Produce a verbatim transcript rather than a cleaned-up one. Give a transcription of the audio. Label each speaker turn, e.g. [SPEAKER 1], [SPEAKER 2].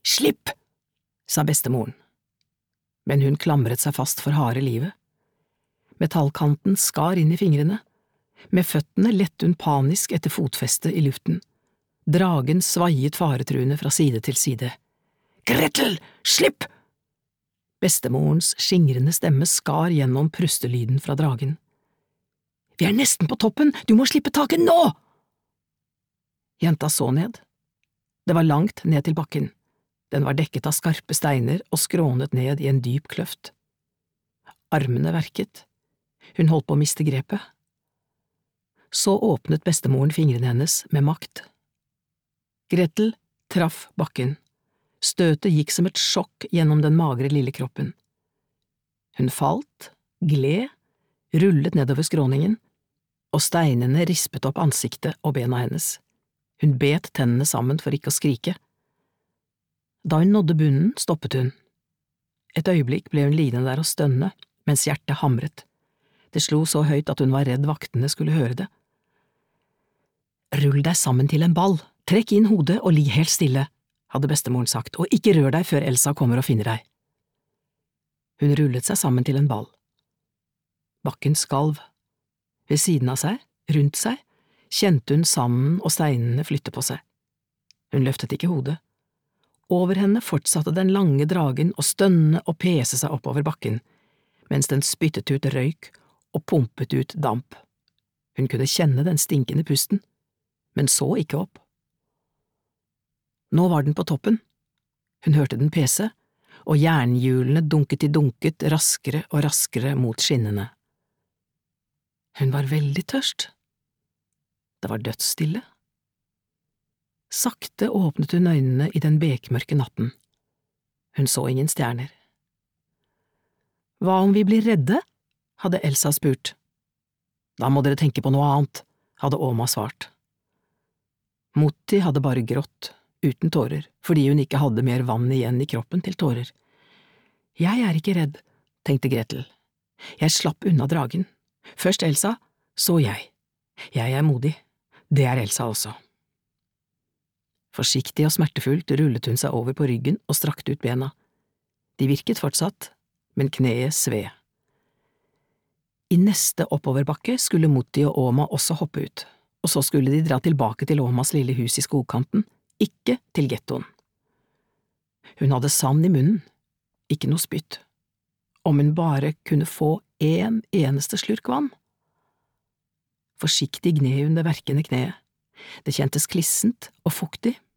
[SPEAKER 1] Slipp, sa bestemoren. Men hun klamret seg fast for harde livet. Metallkanten skar inn i fingrene. Med føttene lette hun panisk etter fotfeste i luften. Dragen svaiet faretruende fra side til side. Gretel, slipp! Bestemorens skingrende stemme skar gjennom prustelyden fra dragen. Vi er nesten på toppen, du må slippe taket nå! Jenta så ned. Det var langt ned til bakken. Den var dekket av skarpe steiner og skrånet ned i en dyp kløft. Armene verket. Hun holdt på å miste grepet. Så åpnet bestemoren fingrene hennes med makt. Gretel traff bakken. Støtet gikk som et sjokk gjennom den magre lille kroppen. Hun falt, gled, rullet nedover skråningen, og steinene rispet opp ansiktet og bena hennes. Hun bet tennene sammen for ikke å skrike. Da hun nådde bunnen, stoppet hun. Et øyeblikk ble hun liggende der og stønne, mens hjertet hamret. Det slo så høyt at hun var redd vaktene skulle høre det. Rull deg sammen til en ball, trekk inn hodet og ligg helt stille, hadde bestemoren sagt, og ikke rør deg før Elsa kommer og finner deg. Hun rullet seg sammen til en ball. Bakken skalv. Ved siden av seg, rundt seg, kjente hun sanden og steinene flytte på seg. Hun løftet ikke hodet. Over henne fortsatte den lange dragen å stønne og pese seg oppover bakken, mens den spyttet ut røyk og pumpet ut damp. Hun kunne kjenne den stinkende pusten, men så ikke opp. Nå var den på toppen. Hun hørte den pese, og jernhjulene dunket i dunket raskere og raskere mot skinnene. Hun var veldig tørst. Det var dødsstille. Sakte åpnet hun øynene i den bekmørke natten. Hun så ingen stjerner. Hva om vi blir redde? Hadde Elsa spurt. Da må dere tenke på noe annet, hadde Åma svart. Mutti hadde bare grått, uten tårer, fordi hun ikke hadde mer vann igjen i kroppen til tårer. Jeg er ikke redd, tenkte Gretel. Jeg slapp unna dragen. Først Elsa, så jeg. Jeg er modig. Det er Elsa også. Forsiktig og smertefullt rullet hun seg over på ryggen og strakte ut bena. De virket fortsatt, men kneet sved. I neste oppoverbakke skulle Mutti og Åma også hoppe ut, og så skulle de dra tilbake til Åmas lille hus i skogkanten, ikke til gettoen. Hun hadde sand i munnen, ikke noe spytt. Om hun bare kunne få en eneste slurk vann. Forsiktig gned hun det verkende kneet. Det kjentes klissent og fuktig,